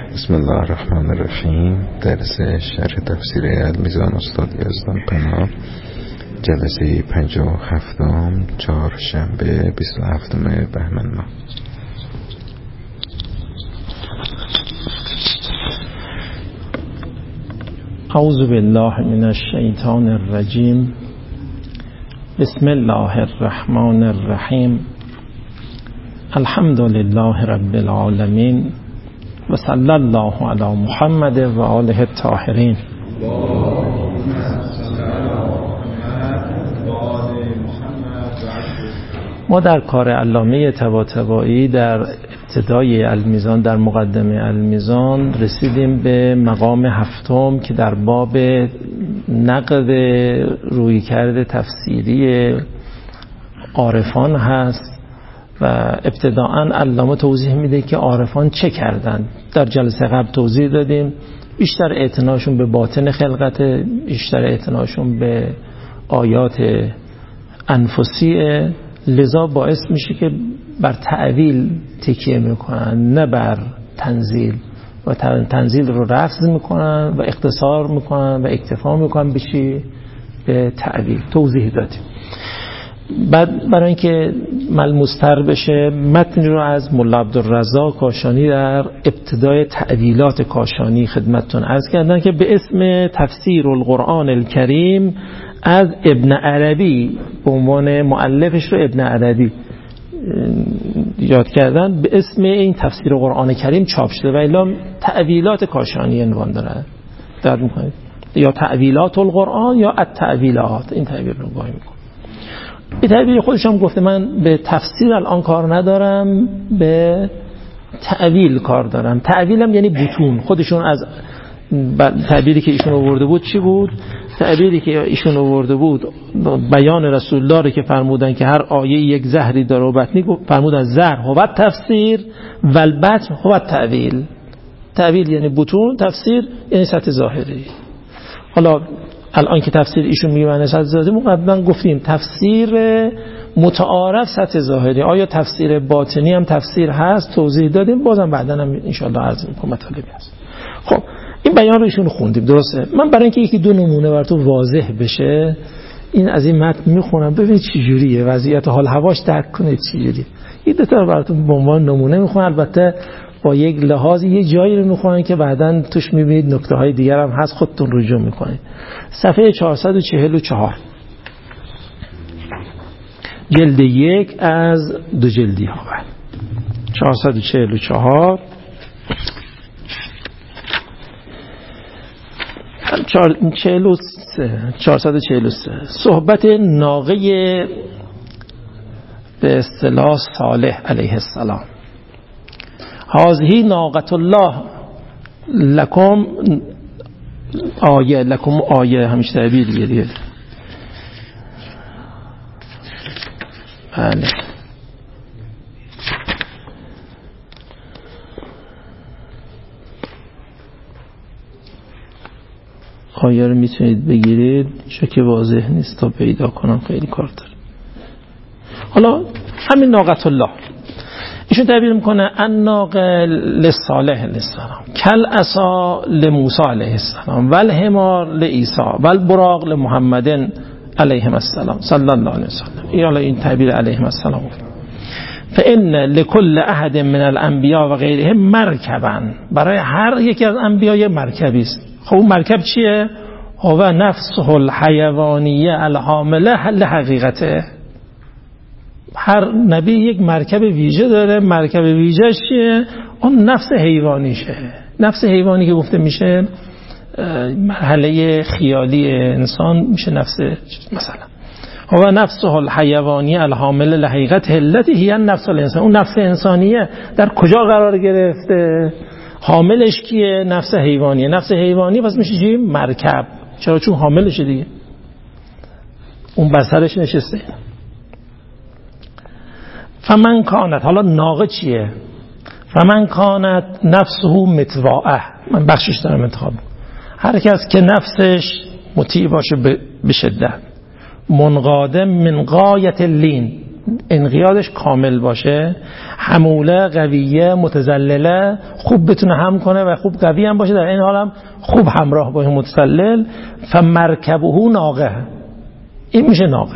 بسم الله الرحمن الرحیم. درس شرح تفسیر المیزان استاد یزدان پناه، جلسه 57، چهارشنبه 27 بهمن ماه. اعوذ بالله من الشیطان الرجیم. بسم الله الرحمن الرحیم. الحمد لله رب العالمین و صلی الله علی محمد و آله الطاهرین. ما در کار علامه طباطبایی در ابتدای المیزان، در مقدمه المیزان، رسیدیم به مقام هفتم که در باب نقد رویکرد تفسیری عارفان هست و ابتداءً علامه توضیح میده که عارفان چه کردند. در جلسه قبل توضیح دادیم بیشتر اعتناشون به باطن خلقت، بیشتر اعتناشون به آیات انفسیه، لذا باعث میشه که بر تعویل تکیه میکنن نه بر تنزیل، و تنزیل رو رفض میکنن و اختصار میکنن و اکتفا میکنن به تعویل. توضیح دادیم. بعد برای اینکه ملموس‌تر بشه، متن رو از مولا عبدالرزاق کاشانی در ابتدای تعویلات کاشانی خدمتتون عرض کردن که به اسم تفسیر القرآن الکریم از ابن عربی، به عنوان مؤلفش رو ابن عربی یاد کردن، به اسم این تفسیر قرآن کریم چاپ شده و الا تعویلات کاشانی عنوان داره. دقت می‌کنید؟ یا تعویلات القرآن یا التعویلات، این تعبیر رو گاهی می‌کنه. به تعبیر خودش هم گفته من به تفسیر الان کار ندارم، به تعویل کار دارم. تعویلم یعنی بطون. خودشون از تعبیری که ایشون آورده بود چی بود؟ تعبیری که ایشون آورده بود بیان رسول الله که فرمودن که هر آیه یک زهری داره و بطنی، فرمودن زهر هو تفسیر و البطن هو تعویل. تعویل یعنی بطون، تفسیر یعنی سطح ظاهری. حالا الان که تفسیر ایشون میگه سطح ظاهری، ما قبلا گفتیم تفسیر متعارف سطح ظاهری. آیا تفسیر باطنی هم تفسیر هست؟ توضیح دادیم، بازم بعداً هم ان شاء الله عرض می‌کنم مطالبی هست. خب این بیان رو ایشون خوندیم، درسته؟ من برای اینکه یکی دو نمونه براتون واضح بشه این از این متن میخونم، ببینید چه جوریه وضعیت حال هواش، درک کنید چه جوریه. این دو تا براتون به عنوان نمونه میخونم، البته با یک لحاظ یه جایی رو میخونم که بعداً توش میبینید نکته های دیگر هم هست، خودتون رجوع میکنید. صفحه 444 جلد 1 از دو جلدی ها. 444 443 صحبت ناقه به اصطلاح صالح علیه السلام. هذه ناقة الله لکم آیه، لکم آیه همیشه تعبیریه دیگه. بله آیه رو میتونید بگیرید، چون که واضح نیست تا پیدا کنم خیلی کار داره. حالا همین ناقة الله ایشون تعبیر میکنه ان ناقه لصالح علیه السلام، کل عصا لموسی علیه السلام، والحمار لعیسی، والبراق لمحمد علیه السلام صلی الله علیه وسلم. این تعبیر علیه السلام. فان لكل احد من الانبیاء و غیرهم مرکبا، برای هر یکی از انبیا یک مرکبی است. خب اون مرکب چیه؟ هو نفسه الحیوانیه الحامله لحقیقته. هر نبی یک مرکب ویژه داره. مرکب ویژه چیه؟ اون نفس حیوانیشه. نفس حیوانی که گفته میشه مرحله خیالی انسان میشه نفس، مثلا هو نفسه الحیوانیه الحامله لحقیقته التي هي النفس الانسان. اون نفس انسانیه در کجا قرار گرفته؟ حاملش کیه؟ نفس حیوانیه. نفس حیوانی پس میشه چی؟ مرکب. چرا؟ چون حاملشه دیگه، اون بسرش نشسته. فمن کانت، حالا ناقه چیه؟ فمن کانت نفسه متواعه، من بخشش دارم انتخاب. هر کس که نفسش مطیع باشه به شدت، منقادم من غایت اللین، انقیادش کامل باشه، حموله قویه متزلله، خوب بتونه هم کنه و خوب قوی هم باشه، در این حال هم خوب همراه باشه متسلل. فمرکبه ناقه، این میشه ناقه.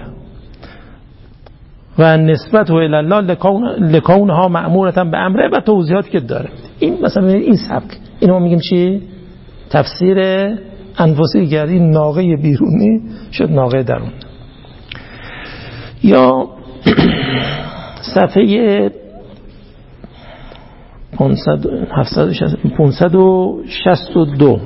و نسبت و الله لکونها مأمورتن به امره و توضیحاتی که داره. این مثلا این سبک، اینو ما میگیم چی؟ تفسیر انفسی گردی. ناقه بیرونی شد ناقه درون. یا صفحه 562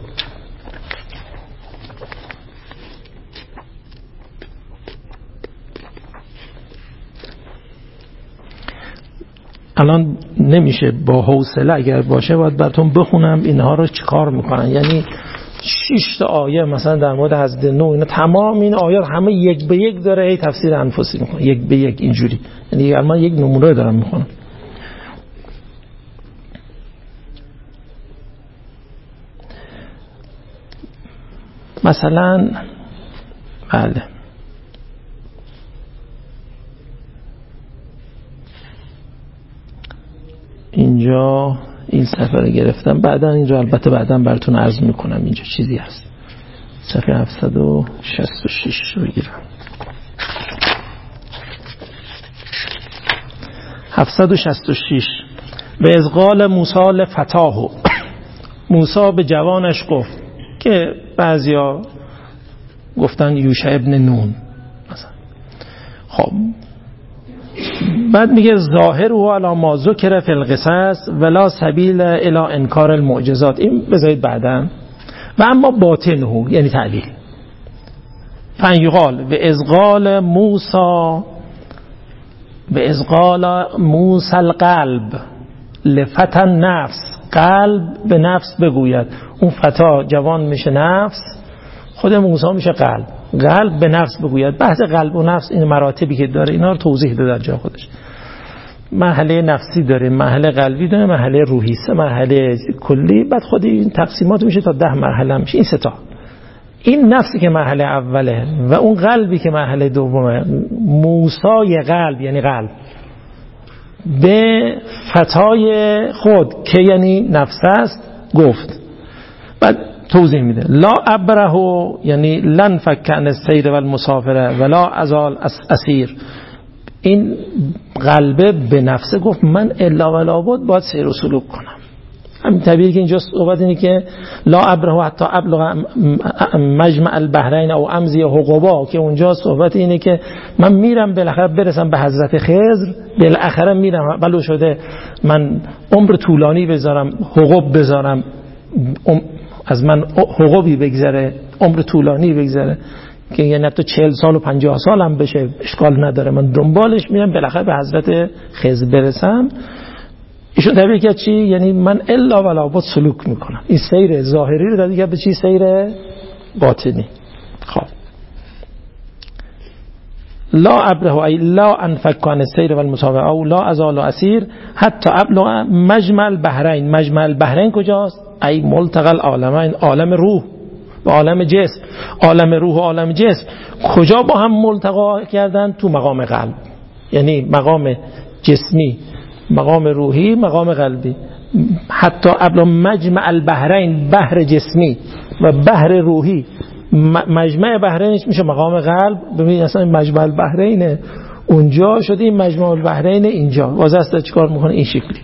الان نمیشه با حوصله اگر باشه باید براتون بخونم اینها رو چیکار میکنن. یعنی 6 تا آیه مثلا در مورد حضرت نوح، اینا تمام این آیات همه یک به یک داره هی تفسیر انفسی میکنه، یک به یک اینجوری. یعنی من یک نمونه دارم میخونم. مثلا بله اینجا این صفحه رو گرفتم، بعدا اینجا البته بعدا براتون عرض میکنم اینجا چیزی هست. صفحه 766 رو بگیرم. 766 به از قال موسی لفتاه، موسی به جوانش گفت، که بعضیا گفتن یوشع ابن نون مثلا. خب بعد میگه ظاهر و علی ما ذکر فی القصص ولا سبیل الی انکار المعجزات. این بذارید بعداً. و اما باطنه یعنی تعلیل. فیقال و از قال موسی، و از قال موسی القلب لفتن نفس، قلب به نفس بگوید. اون فتا جوان میشه نفس، خود موسی میشه قلب. قلب به نفس بگوید. بحث قلب و نفس این مراتبی که داره اینا رو توضیح داده در جا خودش. مرحله نفسی داره، مرحله قلبی داره، مرحله روحی، سه مرحله کلی. بعد خود این تقسیمات میشه تا 10 مرحله میشه. این 3 تا، این نفسی که مرحله اوله و اون قلبی که مرحله دومه. موسی قلب یعنی قلب به فتای خود که یعنی نفس است گفت. بعد توضیح میده لا ابره یعنی لن فکن السیر و المسافره ولا ازال اسیر. این قلبه به نفسه گفت من الا ولا بود باید سیر و سلوک کنم. همین طبیعی که اینجا صحبت اینه که لا ابره حتی ابلغ مجمع البحرین او امضی حقبا، که اونجا صحبت اینه که من میرم بالاخره برسم به حضرت خضر، بالاخره میرم ولو شده من عمر طولانی بذارم، حقب بذارم، از من حقوقی بگذره، عمر طولانی بگذره، که یعنی حتی 40 سال و 50 سال هم بشه اشکال نداره، من دنبالش میرم بالاخره به حضرت خضر برسم. ایشون طبیعی که چی؟ یعنی من الا ولا بد سلوک میکنم. این سیر ظاهری رو دیگه به چی؟ سیر باطنی. خب لا ابره ای لا انفک عن السیر و المسافه او لا ازال اسیر حتی ابلغ مجمع البحرین. مجمع البحرین کجاست؟ ای ملتقى العالمین، عالم روح و عالم جسم. عالم روح و عالم جسم کجا با هم ملتقا کردن؟ تو مقام قلب. یعنی مقام جسمی، مقام روحی، مقام قلبی. حتی ابلغ مجمع البحرین، بحر جسمی و بحر روحی. مجمع بحرینش میشه مقام قلب. ببینید اصلا مجمع البحرین اونجا شده، این مجمع البحرین اینجا. واضح است چیکار میکنه این شکلی.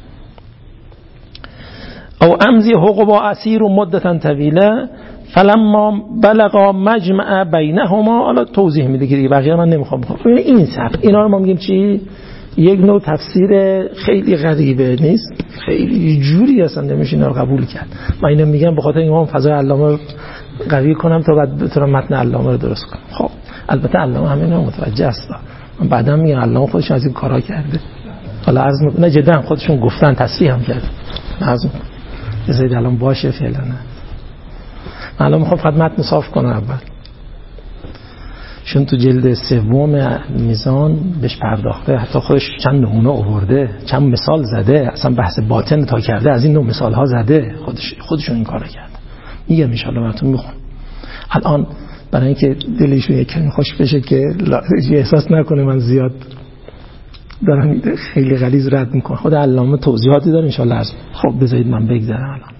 او امضی حقوق اسیر و مدتا طویله فلما بلغا مجمع بینهما. حالا توضیح میده که دیگه بقیه من نمیخوام بخونم. این صف اینا رو ما میگیم چی؟ یک نوع تفسیر خیلی غریبه نیست، خیلی جوری اصلا نمیشه اینا رو قبول کرد. من اینو میگم به خاطر اینکه فضای علامه قوی کنم تا بعد بتونم متن علامه رو درست کنم. خب البته علامه همین رو متوجه است. من بعدا میگم علامه خودش از این کارا کرده. حالا عرض میکنم نه جدا خودشون گفتن تصریح هم کرد. لازم بذارید الان باشه فعلا. نه الان میخوام فقط متن صاف کنم اول، چون تو جلد 3 میزان بهش پرداخته، حتی خودش چند نمونه آورده، چند مثال زده، اصلا بحث باطن تا کرده، از این نوع مثال ها زده، خودشون این کارو کرده. میگم ان شاء الله براتون میخونم. الان برای اینکه دلشون یکم خوش بشه که احساس نکنه من زیاد دارم خیلی غلیظ رد میکنم. خود علامه توضیحاتی داره ان شاء الله. خب بذارید من بگذرم الان.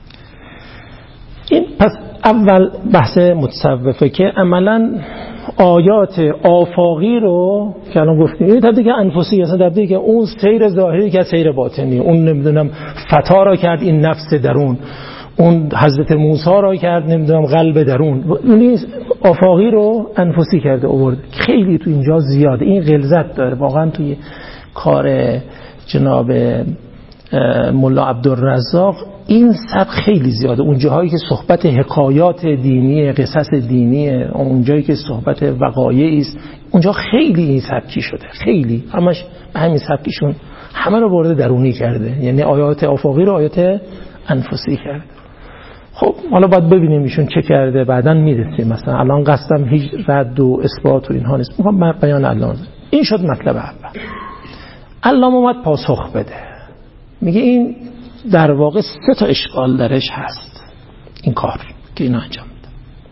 این پس اول بحث متصوفه که عملا آیات آفاقی رو که الان گفتیم این تبدیل که انفسی اصلا تبدیل که اون سیر ظاهری که سیر باطنی، اون نمیدونم فتا را کرد این نفس درون، اون حضرت موسی را کرد نمیدونم قلب درون، این آفاقی رو انفسی کرده آورد. خیلی تو اینجا زیاده، این غلظت داره واقعا توی کار جناب ملا عبدالرزاق. این سبک خیلی زیاده، اون جاهایی که صحبت حکایات دینی، قصص دینی، اون جایی که صحبت وقایعی است، اونجا خیلی این سبکی شده، خیلی همش به همین سبکیشون همه رو برده درونی کرده، یعنی آیات آفاقی رو آیات انفسی کرده. خب حالا باید ببینیم ایشون چه کرده، بعداً میرسیم. مثلا الان قصدم هیچ رد و اثبات و اینها نیست، میخوام بیان علامه. این شد مطلب اول. علامه اومد پاسخ بده، میگه این در واقع 3 اشکال درش هست این کار که اینا انجام میده.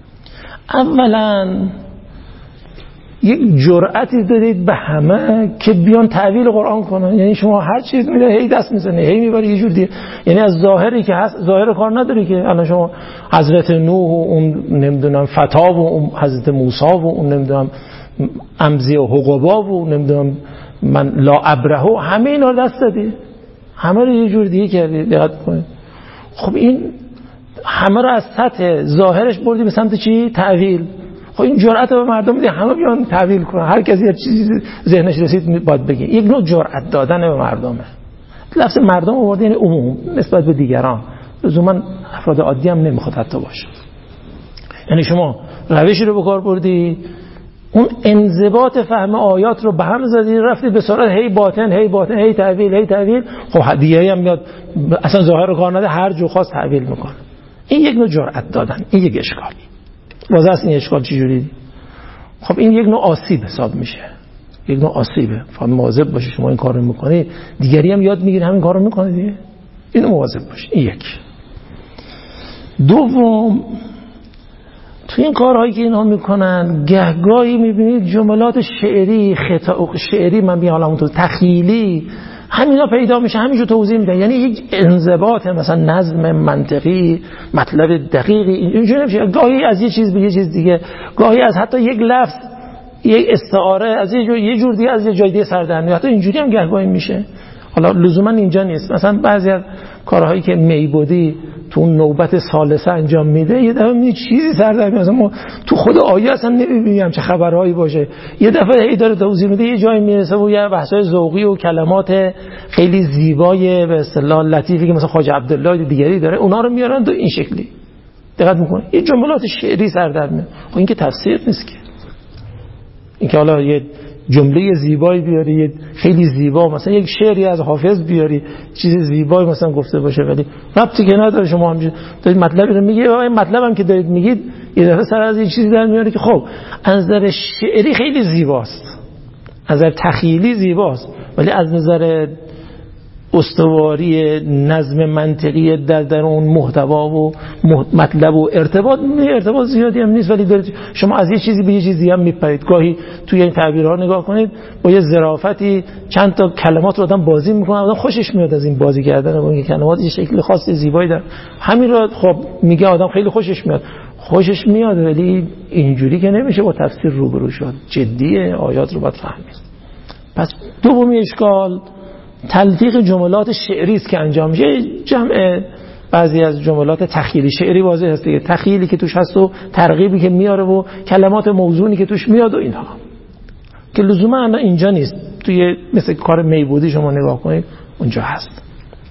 اولا یک جرأتی دارید به همه که بیان تعویل قرآن کنن، یعنی شما هر چیز میده هی دست میزنه، هی میبری یه جور دیگه، یعنی از ظاهری که هست ظاهر کار نداری که الان شما حضرت نوح و اون نمیدونم فتا و اون حضرت موسی و اون نمیدونم امزی و حقبا و نمیدونم من لا ابره و همه اینا رو دست دادی، همه رو یه جور دیگه کردی. دقت کنید. خب این همه رو از سطح ظاهرش بردی به سمت چی؟ تعویل. خب این جرأت به مردم میده همه بیان تعویل کنن، هر کسی هر چیزی ذهنش رسید باید بگه. یک نوع جرأت دادن به مردمه. لفظ مردم آورده یعنی عموم نسبت به دیگران، لزوما افراد عادی هم نمیخواد حتی باشه. یعنی شما روشی رو به کار بردی، اون انضباط فهم آیات رو به هم زدی، رفتی به سرعت هی باطن هی باطن هی تعویل هی تعویل. خب دیگری هم میاد اصلا ظاهر رو کار نده، هر جو خواست تعویل میکنه. این یک نوع جرأت دادن، این یک اشکال. واضحه است این اشکال چجوری؟ خب این یک نوع آسیب حساب میشه، یک نوع آسیبه. فهم مواظب باشید شما این کارو میکنید دیگری هم یاد میگیره همین کارو میکنه دیگه، اینو مواظب باشید. این یک. دوم، تو این کارهایی که اینها میکنن گهگاهی میبینید جملات شعری، خطا شعری، من میگم حالا اون تخیلی، همینا پیدا میشه، همینجور توضیح میدن. یعنی یک انضباط مثلا نظم منطقی، مطلب دقیقی اینجوری نمیشه. گاهی از یه چیز به یه چیز دیگه، گاهی از حتی یک لفظ، یک استعاره از یه جور دیگه از یه جای دیگه سر در میاد. حتی اینجوری هم گهگاهی میشه. حالا لزوما اینجا نیست. مثلا بعضی از کارهایی که میبودی تو نوبت ثالثه انجام میده، یه دفعه می چیزی سر در میاد، ما تو خود آیه اصلا نمیبینیم چه خبرهایی باشه. یه دفعه هی داره توضیح میده، یه جایی میرسه و یه بحثای ذوقی و کلمات خیلی زیبای به اصطلاح لطیفی که مثلا خواجه عبدالله دیگری داره، اونا رو میارن تو این شکلی. دقت میکنه یه جملات شعری سر در میاد. خب این که تفسیر نیست که، این که حالا یه جمله زیبایی بیاری، یه خیلی زیبا مثلا یک شعری از حافظ بیاری، چیز زیبایی مثلا گفته باشه، ولی ربطی که نداره. شما همینجوری دارید مطلبی رو میگید، این مطلبم که دارید میگید یه دفعه سر از این چیزی در میاره که خب از نظر شعری خیلی زیباست، از نظر تخیلی زیباست، ولی از نظر استواری نظم منطقی در اون محتوا و مطلب و ارتباط زیادی هم نیست. ولی دارید شما از یه چیزی به یه چیزی هم میپرید. گاهی توی این تعبیرها نگاه کنید، با یه ظرافتی چند تا کلمات رو آدم بازی میکنه، آدم خوشش میاد از این بازی کردن با این کلمات، یه شکل خاص زیبایی داره. همین رو خب میگه آدم خیلی خوشش میاد، ولی اینجوری که نمیشه با تفسیر روبرو شد. جدیه، آیات رو باید فهمید. پس دومی اشکال تلفیق جملات شعری است که انجام میشه. جمع بعضی از جملات تخیلی شعری واضح هست دیگه، تخیلی که توش هست و ترغیبی که میاره و کلمات موزونی که توش میاد و اینها که لزوما اینجا نیست. توی مثل کار میبودی شما نگاه کنید اونجا هست.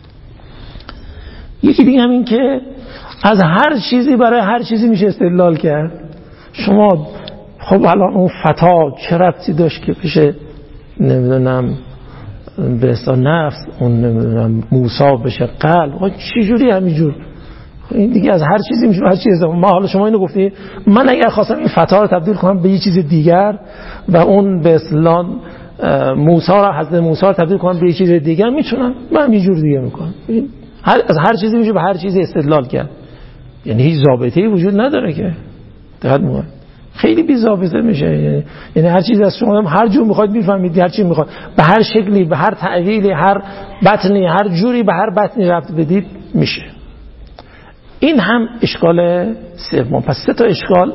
یکی دیگه همین که از هر چیزی برای هر چیزی میشه استدلال کرد. شما خب الان اون فتا چه ربطی داشت که بشه نمیدونم به اصطلاح نفس، اون نمیدونم موسی بشه قلب، چه جوری همینجور؟ این دیگه از هر چیزی میشه هر چیز. ما حالا شما اینو گفتی، من اگر خواستم این فتا رو تبدیل کنم به یه چیز دیگر و اون به اصطلاح موسی رو، حضرت موسی رو تبدیل کنم به یه چیز دیگر، میتونم من یه جور دیگه میکنم. از هر چیزی میشه به هر چیزی استدلال کرد، یعنی هیچ ضابطه‌ای وجود نداره که. دقت می‌کنید خیلی بی ضابطه میشه. یعنی هر چیز از شما هر جور میخواید میفهمید، هر چی میخواید به هر شکلی، به هر تعویلی، هر بطنی، هر جوری به هر بطنی رفت بدید میشه. این هم اشکال سوم. پس 3 تا اشکال.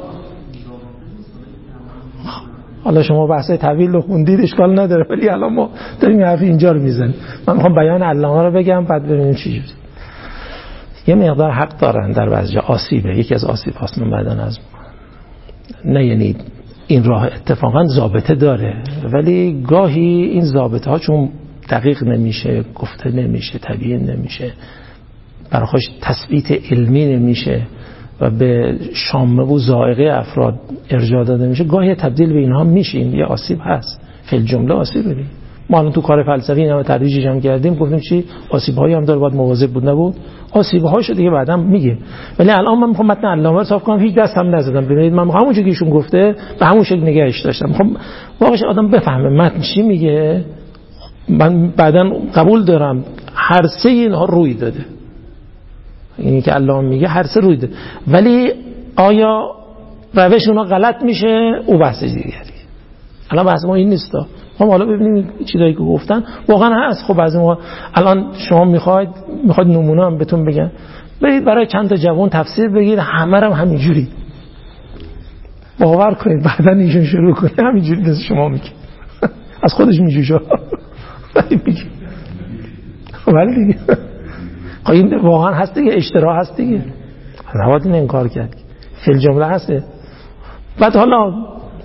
حالا شما بحثای طویل رو خوندید اشکال نداره، ولی الان ما داریم حرف اینجا رو میزنیم. من میخوام بیان علامه رو بگم بعد ببینیم چی جوری. یه مقدار حق دارن در بعضی جا، آسیبه، یکی از آسیب هاست، من بعدا عرض میکنم. نه یعنی این راه اتفاقا ضابطه داره، ولی گاهی این ضابطه ها چون دقیق نمیشه، گفته نمیشه، تبیین نمیشه، براخوش تثبیت علمی نمیشه و به شامه و ذائقه افراد ارجاع داده میشه، گاهی تبدیل به اینها میشیم. یه آسیب هست، فی جمله آسیب بدیم. ما الان تو کار فلسفی اینا رو تدریجش هم کردیم، گفتیم چی آسیب‌هایی هم داره، باید مواظب بود نبود. آسیب‌هاشو دیگه بعداً میگیم، ولی الان من میخوام متن علامه رو صاف کنم، هیچ دستم نزدم. ببینید من همون چیزی که ایشون گفته به همون شکل نگهش داشتم. میخوام واقعا آدم بفهمه متن چی میگه. من بعداً قبول دارم هر سه اینها روی داده، اینی که علامه میگه هر سه روی داده، ولی آیا روش اونا غلط میشه او بحث دیگری. الان بحث ما این نیست. ما حالا ببینیم چیزایی که گفتن واقعا هست. خب بعضی موقع الان شما میخواید نمونه هم بهتون بگم، برید برای چند تا جوان تفسیر بگید، همه هم همینجوری باور کنید، بعدن ایشون شروع کنه همینجوری دست شما میگه از خودش میجوشه میگه. ولی دیگه این واقعا هست دیگه، اشتباه هست دیگه، نباید این انکار کرد، فی الجمله هسته. بعد حالا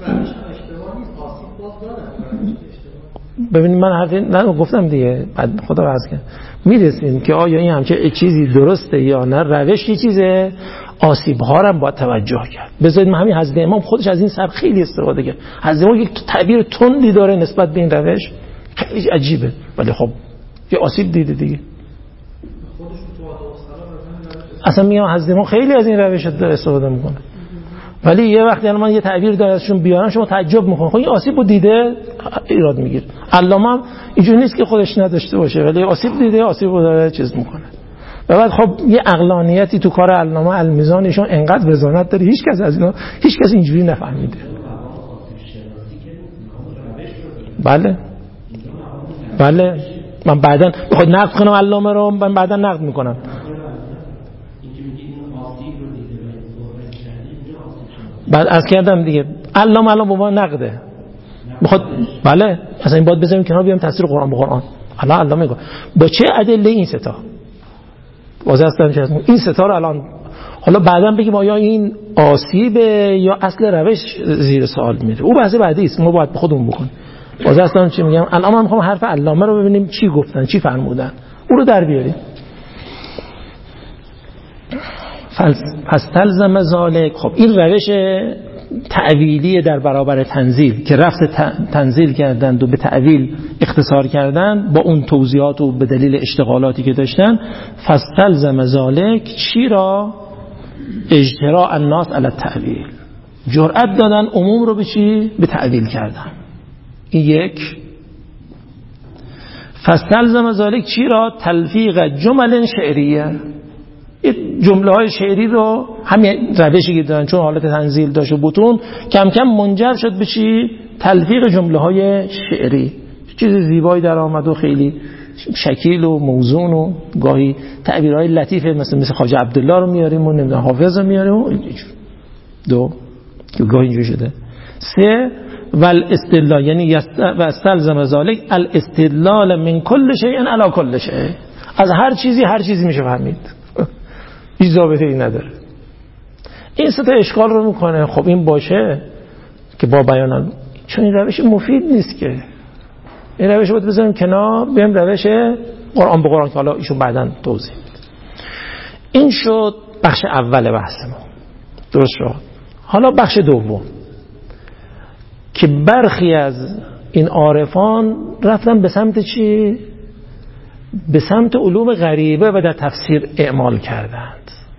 ببینید من حرفی گفتم دیگه، بعد خدا عزیز کنه میرسیم که آیا این همچه چیزی درسته یا نه. روش یه چیزه، آسیب ها رو هم باید توجه کرد. بذارید من همین حضرت امام خودش از این سر خیلی استفاده کرد. حضرت امام یک تعبیر تندی داره نسبت به این روش، خیلی عجیبه، ولی خب یه آسیب دیده دیگه. اصلا میگم حضرت امام خیلی از این روش استفاده میکنه، ولی یه وقتی من یه تعبیر در ازشون بیارم شما تعجب میکنید. خب این آسیبو دیده ایراد میگیره. علامه هم اینجوری نیست که خودش نداشته باشه، ولی آسیب دیده، آسیبو داره چیز میکنه. و بعد خب یه عقلانیتی تو کار علامه المیزان ایشون انقدر وزانت داره، هیچ کس از اینا اینجوری نفهمیده. بله من بعداً بخواد نقد کنم علامه رو، من بعداً نقد میکنم. بعد از کردم دیگه علامه الان با نقده میخواد، بله اصلا این باید بذاریم کنار، بیام تفسیر قرآن به قرآن. الان علامه میگه با چه ادله این سه تا واضح است این سه تا رو الان حالا بعداً بگیم آیا این آسیبه یا اصل روش زیر سوال میره، او بحث بعدی است، ما باید خودمون بکنیم. واضح است چی میگم. الان من میخوام حرف علامه رو ببینیم چی گفتن، چی فرمودن، اون رو در بیاریم. پس تلزم ذالک. خب این روش تعویلی در برابر تنزیل که رفت تنزیل کردند و به تعویل اختصار کردند با اون توضیحات و به دلیل اشتغالاتی که داشتن، فاستلزم ذالک چی را؟ اجتراء الناس علی التعویل، جرأت دادن عموم رو به چی؟ به تعویل کردن. این یک. فاستلزم ذالک چی را؟ تلفیق جمل شعریه، جمله های شعری رو همین روشی که دارن چون حالت تنزیل داشت و بطون کم کم منجر شد به چی؟ تلفیق جمله های شعری، چیز زیبایی در آمد و خیلی شکیل و موزون و گاهی تعبیرهای لطیفه مثل خواجه عبدالله رو میاریم و نمیدونم حافظ رو میاریم و دو گاهی اینجور شده. سه والاستدلال، یعنی واستلزم ذالک الاستدلال من کل شیء علی کل شیء، از هر چیزی میشه فهمید، هیچ ضابطه‌ای نداره. این سه تا اشکال رو میکنه. خب این باشه که با بیانم، چون این روش مفید نیست که این روش رو بذاریم کنار، بریم روش قرآن به قرآن که حالا ایشون بعداً توضیح میده. این شد بخش اول بحث ما، درست شد. حالا بخش دوم که برخی از این عارفان رفتن به سمت چی؟ به سمت علوم غریبه و در تفسیر اعمال کردند،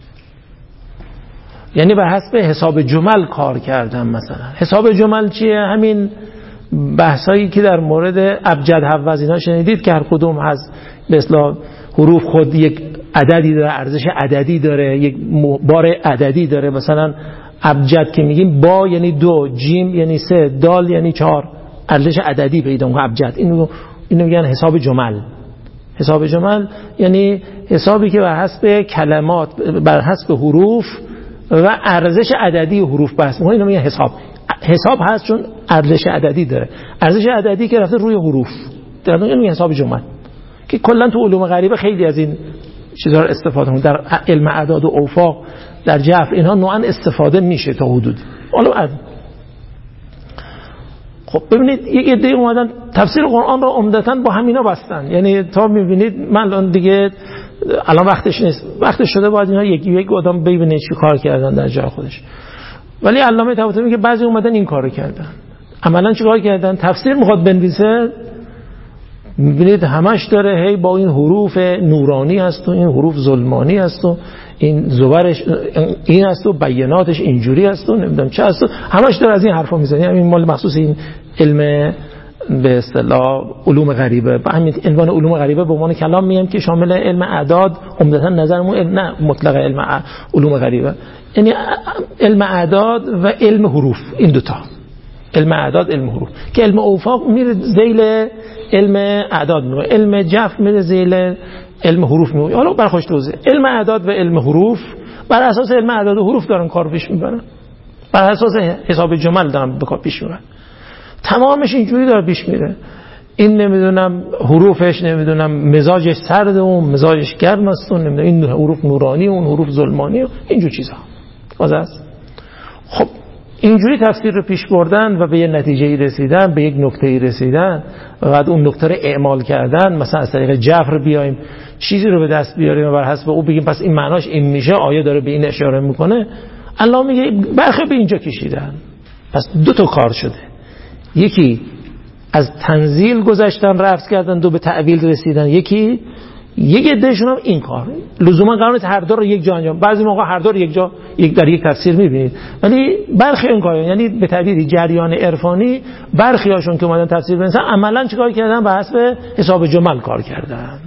یعنی بر حسب حساب جمل کار کردن. مثلا حساب جمل چیه؟ همین بحثایی که در مورد ابجد حوض اینا شنیدید که هر کدوم از به اصطلاح حروف خود یک عددی داره، ارزش عددی داره، یک بار عددی داره. مثلا ابجد که میگیم با یعنی 2، جیم یعنی 3، دال یعنی 4 ارزش عددی پیدا میکنه ابجد. اینو میگن حساب جمل. حساب جمل یعنی حسابی که بر حسب کلمات، بر حسب حروف و ارزش عددی حروف بحث میکنه. اینو میگن حساب. حساب هست چون ارزش عددی داره، ارزش عددی که رفته روی حروف، در واقع میگن حساب جمل که کلا تو علوم غریبه خیلی از این چیزا رو استفاده میکنه. در علم اعداد و اوفاق، در جبر، اینها نوعا استفاده میشه تا حدود. حالا خب ببینید یک عده اومدن تفسیر قرآن رو عمدتاً با همینا بستن. یعنی تا میبینید من الان دیگه الان وقتش نیست، وقتش شده باید اینا یک آدم ببینه چی کار کردن در جای خودش. ولی علامه طباطبایی میگه بعضی اومدن این کارو کردن. عملاً چی کار کردن؟ تفسیر میخواد بنویسه، میبینید همش داره هی با این حروف نورانی هست و این حروف ظلمانی هست و این زبرش این هست و بیاناتش اینجوری هست و نمیدونم چه هست و همش داره از این حرفا میزنه. همین مال مخصوص این علم به اصطلاح علوم غریبه. با همین عنوان علوم غریبه به عنوان کلام میگم که شامل علم اعداد، عمدتاً نظرمون نه مطلق علم علوم غریبه، یعنی علم اعداد و علم حروف. این دوتا، علم اعداد، علم حروف، که علم اوفاق میره ذیل علم اعداد میره، علم جف میره ذیل علم حروف میره. حالا برخوش توضیح. علم اعداد و علم حروف بر اساس علم اعداد و حروف دارن کار پیش میبرن، بر اساس حساب جمل دارن بکار پیش میبرن. تمامش اینجوری داره پیش میره. این نمیدونم حروفش نمیدونم مزاجش سرد و مزاجش گرم است و نمیدونم این حروف نورانی و اون حروف ظلمانی و اینجور چیزا. واضحه؟ خب اینجوری تفسیر رو پیش بردن و به یه نتیجه‌ای رسیدن، به یک نکته‌ای رسیدن و بعد اون نکته رو اعمال کردن. مثلا از طریق جبر بیایم چیزی رو به دست بیاریم و بر حسب او بگیم پس این معناش این میشه، آیه داره به این اشاره میکنه. الله میگه برخه به اینجا کشیدن. پس دو تا کار شده. یکی از تنزیل گذشتن رفت کردن، دو به تعویل رسیدن. یکی یک عدهشون هم این کار لزوما قرار نیست هر دو رو یک جا انجام. بعضی موقع هر دو رو یک جا در یک تفسیر می‌بینید، ولی برخی این کار، یعنی به تعبیر جریان عرفانی برخی هاشون که اومدن تفسیر بنویسن عملاً چیکار کردن؟ به حسب حساب جمل کار کردن.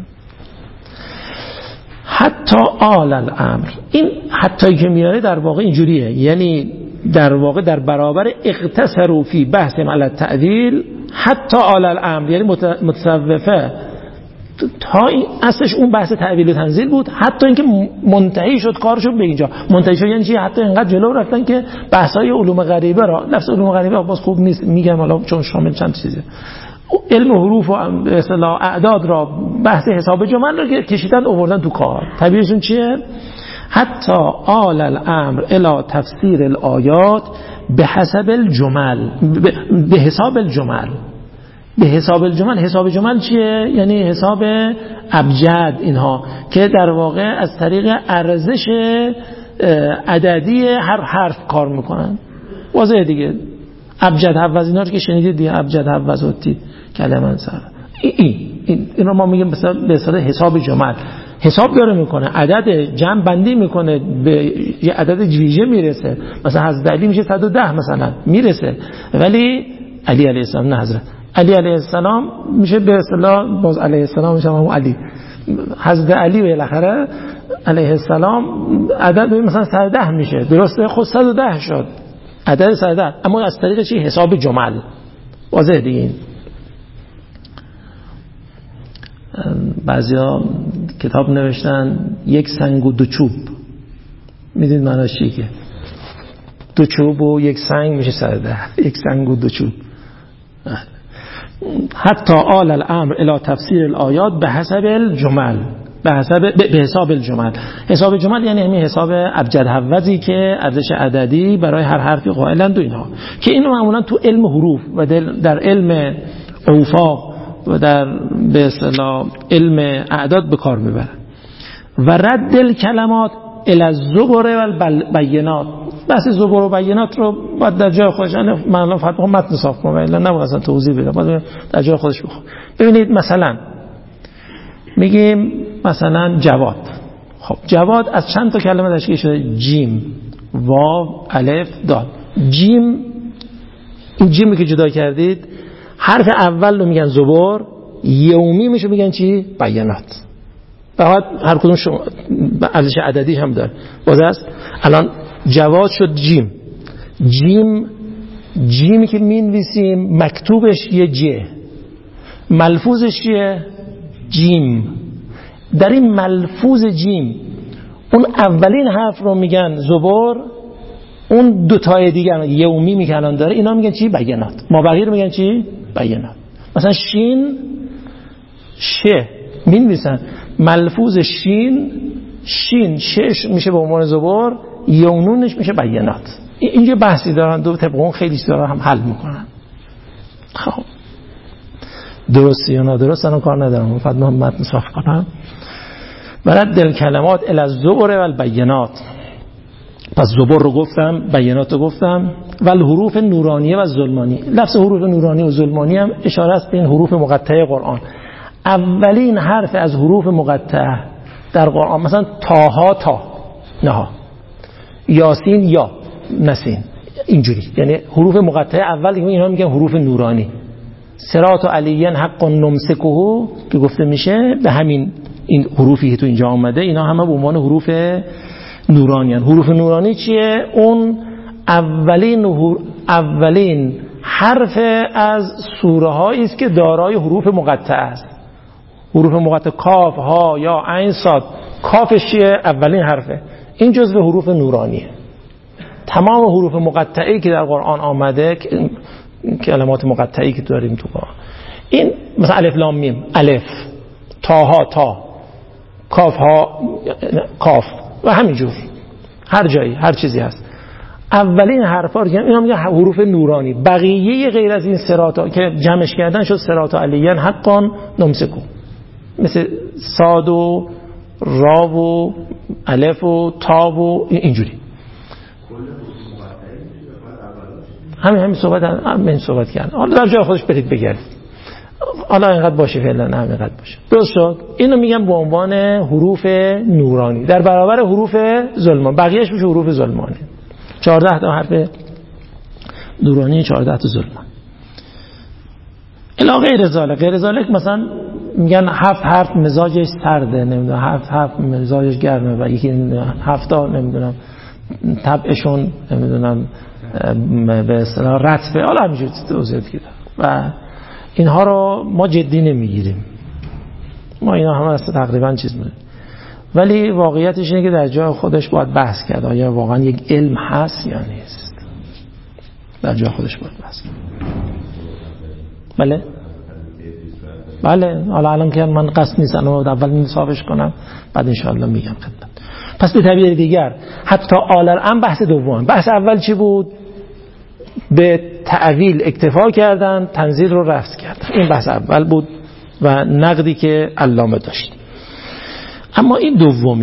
حتی آل الامر، این حتی که میاره در واقع اینجوریه، یعنی در واقع در برابر اقتصروا فی بحث علی التأویل حتی آل الامر، یعنی متصوفه تا این اصلش اون بحث تعویل و تنزیل بود، حتی اینکه منتهی شد کارشون به اینجا. منتهی شد یعنی چی؟ حتی اینقدر جلو رفتن که بحث‌های علوم غریبه را، لفظ علوم غریبه باز خوب نیست میگم حالا چون شامل چند چیزه، علم حروف و به اصطلاح اعداد را، بحث حساب جمل را کشیدن آوردن تو کار. تعبیرشون چیه؟ حتی آل الامر الی تفسیر الآیات به حسب الجمل، به حساب الجمل. به حساب الجمل، حساب جمل چیه؟ یعنی حساب ابجد اینها که در واقع از طریق ارزش عددی هر حرف کار میکنن. واضحه دیگه. ابجد حوز اینا رو که شنیدید دیگه، ابجد حوز وتی کلمه سر این رو ما میگیم به اصطلاح حساب جمل. حساب داره میکنه، عدد جمع بندی میکنه، به یه عدد ویژه میرسه. مثلا حضرت علی میشه 110 مثلا میرسه، ولی علی علیه السلام نه، حضرت علی علیه السلام میشه به اصطلاح باز علیه السلام میشه همون علی، حضرت علی بالاخره علیه السلام عدد مثلا 110 میشه، درسته؟ خود 110 شد عدد 110، اما از طریق چی؟ حساب جمل. واضح دیگه. بعضیا کتاب نوشتن یک سنگ و دو چوب، میدید معناش چیه؟ که دو چوب و یک سنگ میشه 110، یک سنگ و دو چوب. حتی آل الامر الی تفسیر الآیات به حسب الجمل، به حساب الجمل. حساب جمل یعنی همین حساب ابجد حوزی که ارزش عددی برای هر حرفی قائلند و اینها، که اینو معمولا تو علم حروف و در علم اوفاق و در به اصطلاح علم اعداد به کار میبرن. و رد الکلمات الی الزبر و البینات. بحث زبر و بینات رو باید در جای خودش، من الان فقط متن صاف کنم الا نباید اصلا توضیح بدم، باید در جای خودش بخونم. ببینید مثلا میگیم مثلا جواد. خب جواد از چند تا کلمه تشکیل شده؟ جیم، واو، الف، دال. جیم، این جیمی که جدا کردید حرف اول رو میگن زبر، یومی میشه میگن چی؟ بینات. فقط هر کدوم ارزش عددی هم داره. واضح است؟ الان جواد شد جیم، جیمی که می‌نویسیم مکتوبش یه جه، ملفوظش یه جیم. در این ملفوظ جیم اون اولین حرف رو میگن زبر، اون دو تای دیگر یومی میکنن داره، اینا میگن چی؟ بینات. ما بقیه رو میگن چی؟ بینات. مثلا شین شه می‌نویسن ملفوظ شین شش میشه به عنوان زبر، یونونش میشه بینات. اینجا بحثی دارن، دو طبق اون خیلی دارن هم حل میکنن. خب درستی یا نادرست اون کار ندارم، فقط من متن صاف کنم. برد دل کلمات الی الزبر و البینات. پس زبر رو گفتم، بینات رو گفتم. و الحروف نورانیه و ظلمانی. لفظ حروف نورانی و ظلمانی هم اشاره است به این حروف مقطعه قرآن. اولین حرف از حروف مقطعه در قرآن مثلا تاها تا نها، یاسین یا نسین، اینجوری، یعنی حروف مقطعه اول اینا میگن حروف نورانی. صراط علیین حق نمسکه که گفته میشه به همین این حروفی که تو اینجا آمده، اینا همه به عنوان حروف نورانی هستند. حروف نورانی چیه؟ اون اولین حرف از سوره هایی است که دارای حروف مقطعه است. حروف مقطعه کاف ها یا عین صاد، کافش چیه؟ اولین حرفه. این جزو حروف نورانیه. تمام حروف مقطعه‌ای که در قرآن آمده، کلمات مقطعه‌ای که داریم تو قرآن، این مثلا الف لام میم، الف، تاها تا، کاف ها کاف و همینجور هر جایی هر چیزی هست، اولین حرفا رو اینا میگن حروف نورانی. بقیه غیر از این صراطا که جمعش کردن شد صراط علیین حقا نمسکو، مثل صاد و را و الف و تا و اینجوری. همین صحبت کردن. حالا در جای خودش برید بگردید. حالا اینقدر باشه، فعلا نه اینقدر باشه. درست شد. اینو میگم به عنوان حروف نورانی در برابر حروف ظلمان. بقیه‌اش میشه حروف ظلمانی. 14 تا حرف نورانی، 14 تا ظلمان. الا غیر ذالک مثلا میگن 7 حرف مزاجش سرده، نمیدونم 7 مزاجش گرمه و یکی 7 تا نمیدونم طبعشون نمیدونم به اصطلاح رطبه. حالا همینجور توضیح دیدم و اینها رو ما جدی نمیگیریم. ما اینا همه اصلا تقریبا چیز میدونیم، ولی واقعیتش اینه که در جای خودش باید بحث کرد آیا واقعا یک علم هست یا نیست. در جای خودش باید بحث کرد. بله حالا الان که من قصد نیست الان اول نصابش کنم، بعد انشاءالله میگم خدمت. پس به تعبیر دیگر حتی آل‌الامر بحث دوم. بحث اول چی بود؟ به تعویل اکتفا کردن، تنزیل رو رفض کردن. این بحث اول بود و نقدی که علامه داشت. اما این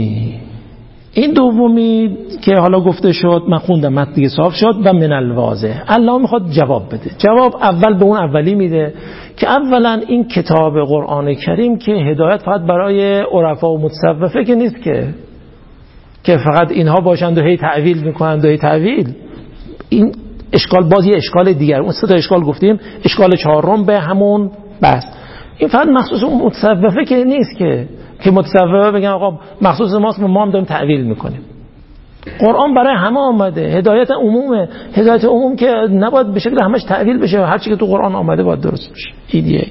دومی که حالا گفته شد، من خوندم متن دیگه صاف شد و من الواضح علامه میخواد جواب بده. جواب اول به اون اولی میده که اولا این کتاب قرآن کریم که هدایت فقط برای عرفا و متصوفه که نیست که فقط اینها باشند و هی تعویل میکنند و هی تعویل. این اشکال بازی اشکال دیگر، اون 3 تا اشکال گفتیم، اشکال 4 به همون بحث. این فقط مخصوص اون متصوفه که نیست که متصوفه بگن آقا مخصوص ماست، ما هم داریم تعویل میکنیم. قرآن برای همه آمده، هدایت عمومه. هدایت عموم که نباید به شکل همش تعویل بشه، هر چی که تو قرآن آمده باید درست بشه. این یک.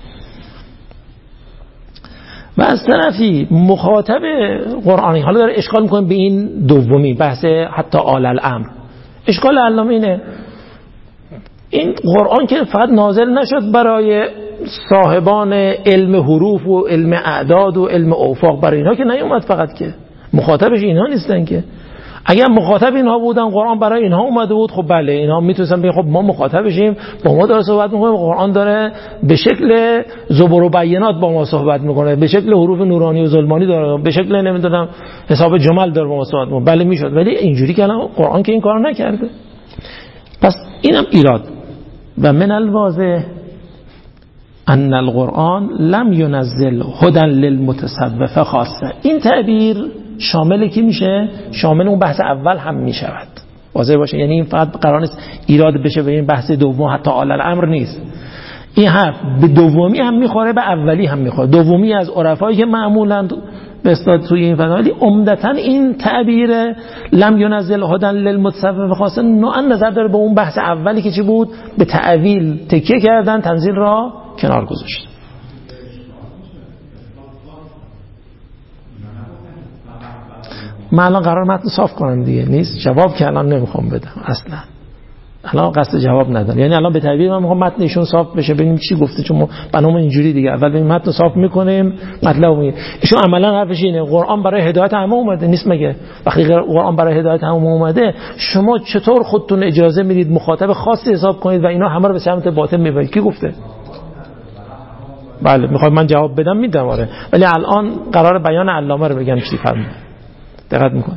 و از طرفی مخاطب قرآنی حالا داره اشکال میکنه به این دومی، بحث حتی آل الامر. اشکال علامه اینه این قرآن که فقط نازل نشد برای صاحبان علم حروف و علم اعداد و علم اوفاق، برای اینها که نیومد فقط، که مخاطبش اینها نیستن. که اگر مخاطب اینها بودن قرآن برای اینها اومده بود، خب بله اینها میتونستن بگن خب ما مخاطبشیم، با ما داره صحبت میکنه، قرآن داره به شکل زبر و بینات با ما صحبت میکنه، به شکل حروف نورانی و ظلمانی داره، به شکل نمیدونم حساب جمل داره با ما صحبت میکنه. بله میشد، ولی اینجوری که قرآن که این کار نکرده. پس اینم ایراد. و من الواضح ان القرآن لم ينزل هدى للمتصوف خاصه. این تعبیر شامل کی میشه؟ شامل اون بحث اول هم میشود. واضح باشه، یعنی این فقط قرار نیست ایراد بشه به این بحث دوم حتی آل الامر نیست. این حرف به دومی هم میخوره، به اولی هم میخوره. دومی از عرفایی که معمولا به اصطلاح توی این فضا، ولی عمدتاً این تعبیر لم ینزل هدی للمتصوف خاصه نوعا نظر داره به اون بحث اولی که چی بود، به تعویل تکیه کردن، تنزیل را کنار گذاشتن. من الان قرار متن صاف کنم دیگه، نیست جواب که الان نمیخوام بدم اصلا، الان قصد جواب ندارم. یعنی الان به تعبیر من میخوام متن ایشون صاف بشه، ببینیم چی گفته، چون بنامون اینجوری دیگه، اول ببینیم متن صاف میکنیم مطلب میگه. ایشون عملا حرفش اینه قرآن برای هدایت همه اومده، نیست مگه؟ وقتی قرآن برای هدایت همه اومده، شما چطور خودتون اجازه میدید مخاطب خاصی حساب کنید و اینا همه رو به سمت باطل میبرید؟ کی گفته؟ بله میخوام من جواب بدم میدم آره، ولی الان قرار بیان علامه رو بگم چی فرمود. دقت میکنه.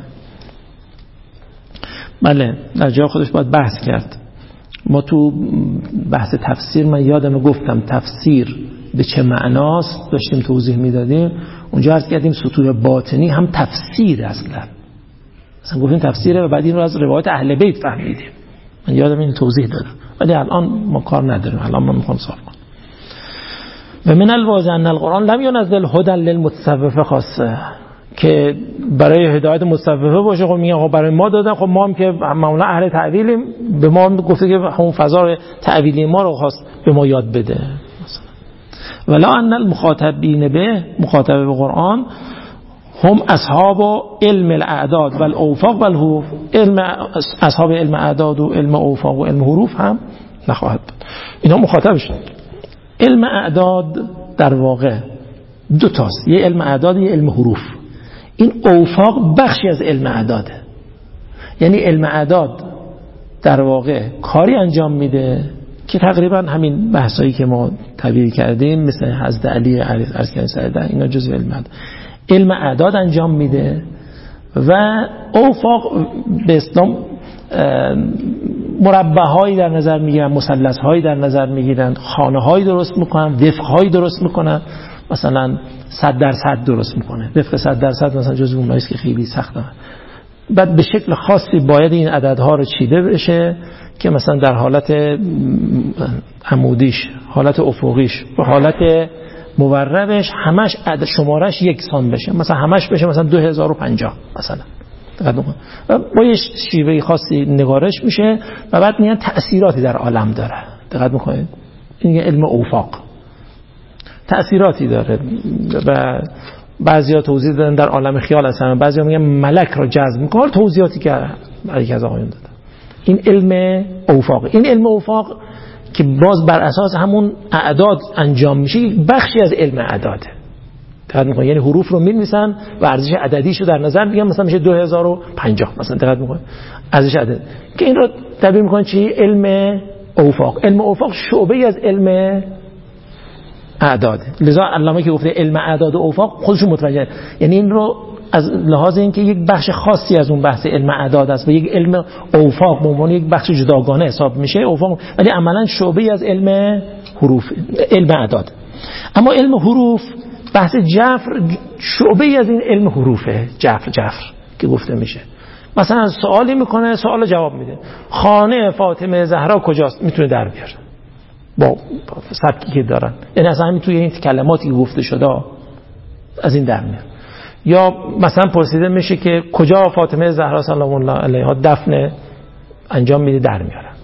بله در جای خودش باید بحث کرد. ما تو بحث تفسیر من یادم گفتم تفسیر به چه معناست داشتیم توضیح میدادیم، اونجا عرض کردیم سطوح باطنی هم تفسیر اصلا گفتیم تفسیره و بعد این رو از روایت اهل بیت فهمیدیم. من یادم این توضیح دادم، ولی الان ما کار نداریم، الان ما میخوام صاف کنم. و من الواضح ان القرآن لم ینزل هدی للمتصوف خاصه، که برای هدایت متصوفه باشه. خب میگن برای ما دادن، خب ما هم که معمولا اهل تعویلیم، به ما گفته که همون فضا تعویلی ما رو خواست به ما یاد بده مثلا. ولا ان المخاطبین به مخاطب به قرآن هم اصحاب علم الاعداد و الاوفاق و الحروف، اصحاب علم اعداد و علم اوفاق و علم حروف هم نخواهد بود. اینا مخاطبشون. علم اعداد در واقع دو تاست، یه علم اعداد یه علم حروف. این اوفاق بخشی از علم اعداده، یعنی علم اعداد در واقع کاری انجام میده که تقریبا همین بحثایی که ما تعبیر کردیم مثل حضرت علی عرض کردن سرده، اینا جزء علم اعداد. علم اعداد انجام میده و اوفاق به اسلام مربع‌هایی در نظر میگیرن، مثلث‌هایی در نظر میگیرن، خانه‌هایی درست میکنن، وفق‌هایی درست میکنن، مثلا 100% درست میکنه. وفق 100% مثلا جزء اونایی است که خیلی سخته. بعد به شکل خاصی باید این عددها رو چیده بشه که مثلا در حالت عمودیش، حالت افقیش و حالت موربش همش عدد شمارش یکسان بشه، مثلا همش بشه مثلا 2050 مثلا. با یه شیوه خاصی نگارش میشه و بعد میگن تأثیراتی در عالم داره. دقت میکنید؟ این علم اوفاق تأثیراتی داره و بعضیا توضیح دادن در عالم خیال هستن، بعضیا میگن ملک را جذب میکنه، توضیحاتی که برای از آقایون دادن. این علم اوفاق، این علم اوفاق که باز بر اساس همون اعداد انجام میشه، یک بخشی از علم اعداده. دقت میکنید؟ یعنی حروف رو می‌نویسن و ارزش عددیشو در نظر میگیرن، مثلا میشه 2050 مثلا. دقت میکنید؟ ارزش عدد که این رو تعبیر میکنن چی؟ علم اوفاق. علم اوفاق شعبه‌ای از علم اعداد. لذا علامه که گفته علم اعداد و اوفاق خودشون متوجه، یعنی این رو از لحاظ اینکه یک بخش خاصی از اون بحث علم اعداد است و یک علم اوفاق به عنوان یک بخش جداگانه حساب میشه اوفاق، ولی عملا شعبه‌ای از علم حروف، علم اعداد. اما علم حروف بحث جفر شعبه‌ای از این علم حروفه. جفر که گفته میشه، مثلا سوالی میکنه، سوال جواب میده، خانه فاطمه زهرا کجاست، میتونه در بیاره با سبکی که دارن، یعنی اصلا همین توی این کلماتی که گفته شده از این در میاد. یا مثلا پرسیده میشه که کجا فاطمه زهرا سلام الله علیها دفن انجام میده، در میارن.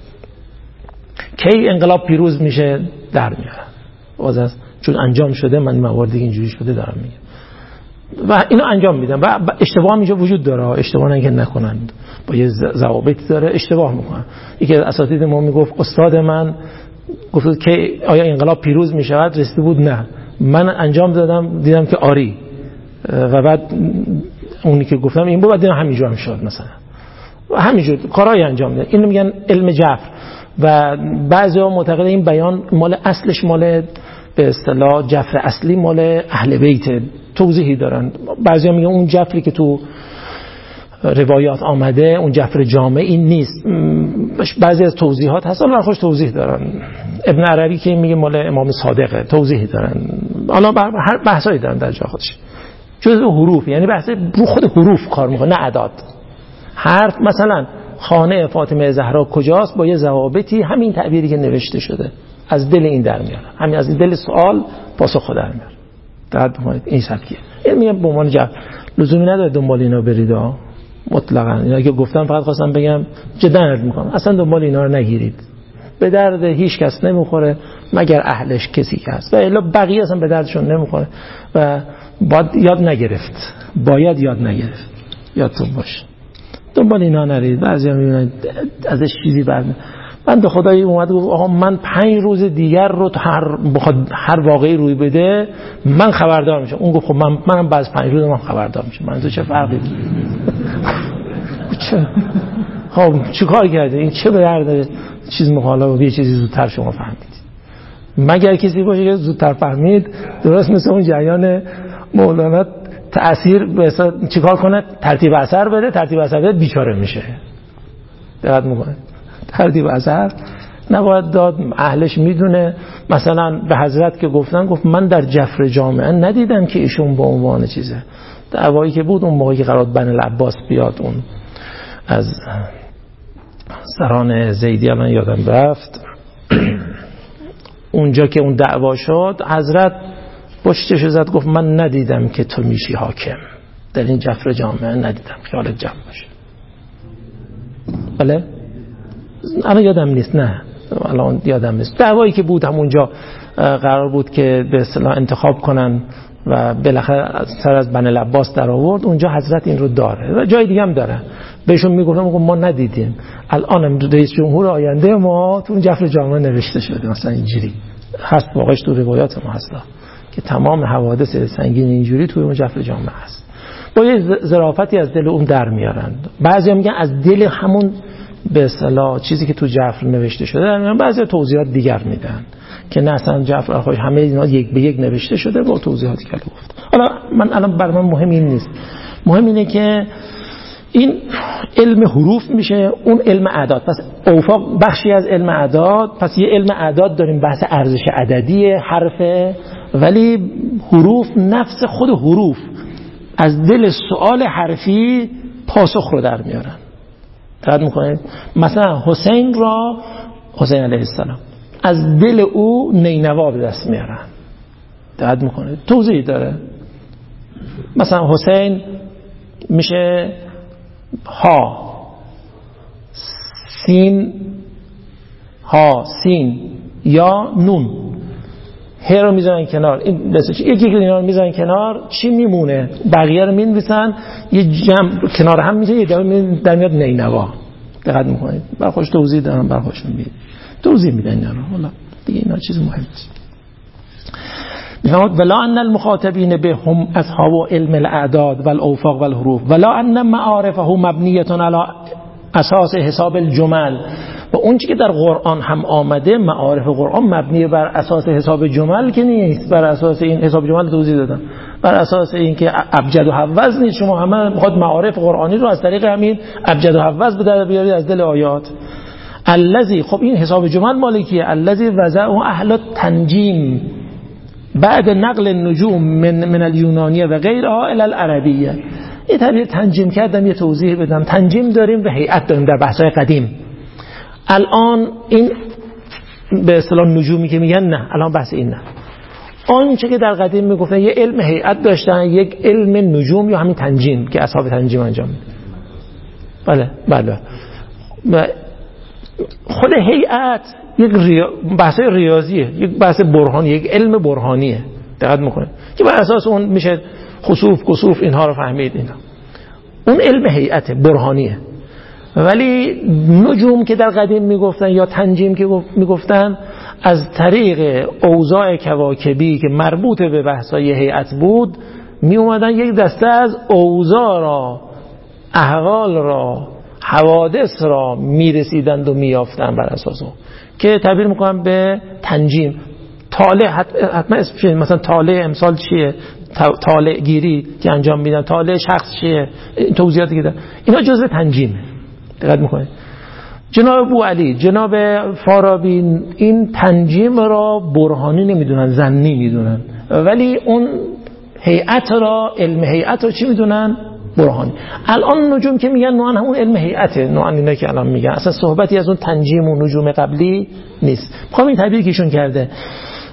کی انقلاب پیروز میشه، در میارن. باز چون انجام شده، من مواردی اینجوری شده دارم میگم و اینو انجام میدن و اشتباه اینجا وجود داره، اشتباه نکنند، با یه ضوابطی داره، اشتباه میکنن. یکی از اساتید ما میگفت استاد من گفت که آیا انقلاب پیروز میشود، رسیده بود نه، من انجام دادم دیدم که آری، و بعد اونی که گفتم این بود، بعد دیدم همینجور هم شد مثلا، و همینجور کارهای انجام میدن. اینو میگن علم جفر. و بعضیا معتقد این بیان مال اصلش مال به اصطلاح جفر اصلی مال اهل بیت، توضیحی دارن. بعضیا میگن اون جفری که تو روایات آمده اون جفر جامع این نیست، بعضی از توضیحات هست، حالا خوش توضیح دارن. ابن عربی که میگه مال امام صادقه، توضیحی دارن. حالا هر بحثایی دارن در جا خودش. جزء حروف، یعنی بحث رو خود حروف کار میکنه نه اعداد. حرف مثلا خانه فاطمه زهرا کجاست، با یه ضوابطی همین تعبیری که نوشته شده از دل این در میاره، همین از دل سوال پاسخ در میاره. دقت کنید این سبکیه. این میگم به عنوان لزومی نداره دنبال اینا برید مطلقاً. اینا که گفتم فقط خواستم بگم جدا عرض میکنم اصلا دنبال اینا رو نگیرید، به درد هیچ کس نمیخوره مگر اهلش کسی که هست و الا بقیه اصلا به دردشون نمیخوره و باید یاد نگرفت. یادتون باشه دنبال اینا نرید. بعضیا میبینن ازش چیزی بنده خدایی اومد گفت آقا من 5 روز دیگر رو هر واقعی روی بده من خبردار میشم. اون گفت خب منم بعد 5 روز من خبردار میشم. من تو چه فرقی خب چیکار کرده این؟ چه به درد چیز مخاله و یه چیزی زودتر شما فهمید؟ مگر کسی باشه که زودتر فهمید درست مثل اون جریان مولانا تأثیر چیکار کنه؟ ترتیب اثر بده بیچاره میشه. دقت میکنه ترتیب اثر نباید داد، اهلش میدونه. مثلا به حضرت که گفت من در جفر جامعه ندیدم که ایشون به عنوان چیزه. دعوایی که بود اون موقعی که قرار بن العباس بیاد اون از سران زیدی الان یادم رفت اونجا که اون دعوا شد حضرت پشتش زد گفت من ندیدم که تو میشی حاکم در این جفر جامعه، ندیدم، خیالت جمع باشه. بله الان یادم نیست، نه الان یادم نیست. دعوایی که بود همونجا قرار بود که به اصطلاح انتخاب کنن و بالاخره سر از بن العباس در آورد. اونجا حضرت این رو داره و جای دیگه هم داره. بهشون میگفتم ما ندیدیم، الان رئیس جمهور آینده ما تو اون جفر جامعه نوشته شده مثلا اینجوری هست، واقعش تو روایات ما هست که تمام حوادث سنگین اینجوری توی اون جفر جامعه هست. با یه ظرافتی از دل اون در میارن. بعضیا میگن از دل همون به اصطلاح چیزی که تو جفر نوشته شده در میارن، بعضیا توضیحات دیگر میدن که نه اصلا جفر خودش همه اینا یک به یک نوشته شده با توضیحاتی که گفت. حالا من الان برای من مهم این نیست، مهم اینه که این علم حروف میشه اون علم اعداد. پس اوفاق بخشی از علم اعداد، پس یه علم اعداد داریم بحث ارزش عددی حرفه، ولی حروف نفس خود حروف از دل سؤال حرفی پاسخ رو در میارن. دقت میکنید مثلا حسین علیه السلام از دل او نینوا به دست میارن. دقت میکنید توضیح داره. مثلا حسین میشه سین یا نون. ه رو میذارن کنار، این یکی که اینا رو میذارن کنار چی میمونه؟ بقیه رو مینویسن یه جمع کنار هم میشه، یه جمع در میاد نینوا. دقت میکنید برخوش توضیح دارم، برخوشون میده توضیح میدن اینا رو. حالا دیگه اینا چیز مهم نیست. میفهمید ولا ان المخاطبین به هم اصحاب علم الاعداد والاوفاق والحروف ولا ان معارفه مبنیه علی اساس حساب الجمل. و اون چیزی که در قرآن هم آمده معارف قرآن مبنی بر اساس حساب جمل که نیست، بر اساس این حساب جمل توضیح دادم، بر اساس این که ابجد و حوز نیست. شما همه میخواد معارف قرآنی رو از طریق همین ابجد و حوز به در بیارید از دل آیات. الذی، خب این حساب جمل مالکیه، الذی وضعه اهل التنجیم بعد نقل النجوم من الیونانیه و غیرها الی العربیه. یه تعبیر تنجیم کردم، یه توضیح بدم. تنجیم داریم و هیئت داریم در بحث‌های قدیم. الان این به اصطلاح نجومی که میگن نه، الان بحث این نه. آنچه که در قدیم میگفتن یه علم هیئت داشتن، یک علم نجوم یا همین تنجیم که اصحاب تنجیم انجام میدن. بله خود هیئت یک بحث ریاضیه، یک بحث برهانی، یک علم برهانیه. دقت میکنه که بر اساس اون میشه خسوف کسوف اینها رو فهمید. اینا اون علم هیئت برهانیه. ولی نجوم که در قدیم میگفتن یا تنجیم که میگفتن از طریق اوضاع کواکبی که مربوط به بحثای هیئت بود می اومدن یک دسته از اوضاع را، احوال را، حوادث را میرسیدند و میافتند بر اساس اون که تعبیر میکنم به تنجیم. طالع حتما اسمش مثلا طالع امسال چیه، طالع گیری که انجام میدن، طالع شخص چیه، این توضیحاتی که دارن اینا جزء تنجیمه. دقت میکنید جناب ابوعلی، جناب فارابی این تنجیم را برهانی نمیدونن، ظنی میدونن، ولی اون هیئت را، علم هیئت را چی میدونن؟ برهانی. الان نجوم که میگن نوعا همون علم هیئته، نوعا اینا که الان میگن اصلا صحبتی از اون تنجیم و نجوم قبلی نیست. میخوام این تعبیری که ایشون کرده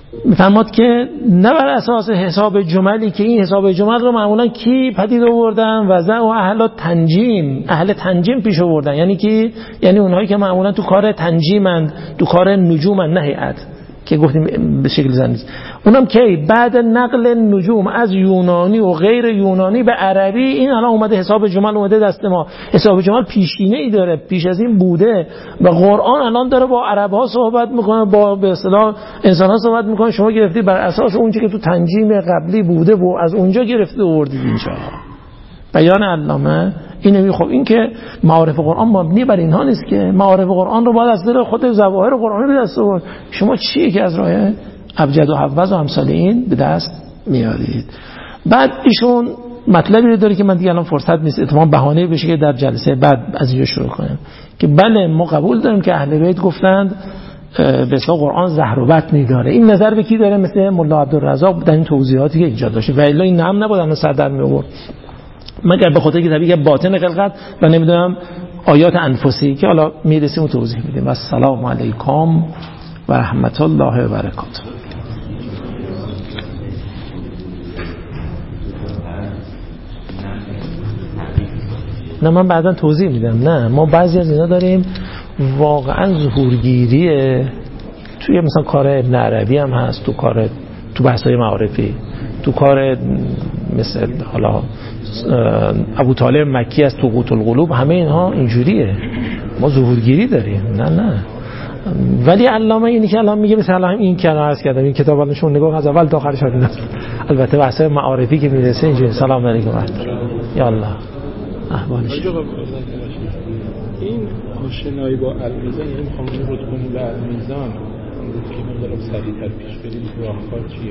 میفرماد که نه بر اساس حساب جملی که این حساب جمل رو معمولا کی پدید آوردن وضع و اهل تنجیم پیش آوردن، یعنی اونهایی که معمولا تو کار تنجیمند، تو کار نجومند، نه هیئت که گفتیم به شکل زنیز. اونم کی بعد نقل نجوم از یونانی و غیر یونانی به عربی، این الان اومده حساب جمل اومده دست ما. حساب جمل پیشینه ای داره، پیش از این بوده و قرآن الان داره با عرب ها صحبت میکنه، با به اصطلاح انسان ها صحبت میکنه. شما گرفتی بر اساس اون چیزی که تو تنجیم قبلی بوده و از اونجا گرفته آوردید اینجا. بیان علامه اینه. خب این که معارف قرآن مبنی بر اینها نیست که معارف قرآن رو باید از دل خود ظواهر قرآنی به دست آورد. شما چیه که از راه ابجد و حوض و امثال این به دست میارید؟ بعد ایشون مطلبی رو داره که من دیگه الان فرصت نیست، اتفاقا بهانه بشه که در جلسه بعد از اینجا شروع کنیم که بله ما قبول داریم که اهل بیت گفتند به اصطلاح قرآن زهر و بطنی داره. این نظر به کی داره؟ مثل مولا عبدالرزاق در این توضیحاتی که اینجا داشته و الا این هم نبود الان سر در می آورد، مگر به خاطر کتابی که باطن خلقت و نمیدونم آیات انفسی که حالا میرسیم و توضیح میدیم. السلام علیکم و رحمت الله و برکاته. نه من بعدا توضیح میدم. نه ما بعضی از اینا داریم واقعا ظهورگیریه توی مثلا کار ابن عربی هم هست، تو بحث‌های معارفی، تو کار مثل حالا ابو طالب مکی از تو قوت القلوب، همه اینها اینجوریه. ما ظهورگیری داریم. نه ولی علامه اینی که الان میگه مثلا این که عرض کردم این کتاب الانشون نگاه از اول تا آخرش شدن، البته بحث‌های معارفی که میرسه اینجوری. سلام علیکم یا الله احوالش. این آشنایی با المیزان، یعنی میخوام این رو کنیم به المیزان که مقدارم سریع‌تر پیش بریم راهکار چیه؟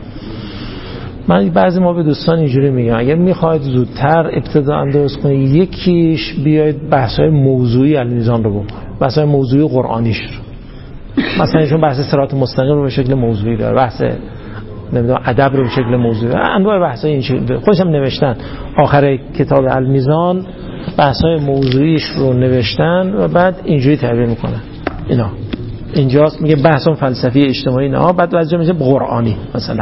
من بعضی ما به دوستان اینجوری میگم اگر میخواید زودتر ابتدا درست کنید، یکیش بیاید بحث‌های موضوعی المیزان رو بکنید، بحث‌های موضوعی قرآنیش رو. مثلا ایشون بحث صراط مستقیم رو به شکل موضوعی داره، بحث نمیدونم ادب رو به شکل موضوعی، انواع بحث‌های این شکل خودشم نوشتن. آخر کتاب المیزان بحث‌های موضوعیش رو نوشتن و بعد اینجوری تعبیر میکنن. اینا اینجاست میگه بحث فلسفی اجتماعی، نه بعد از جا میشه قرآنی،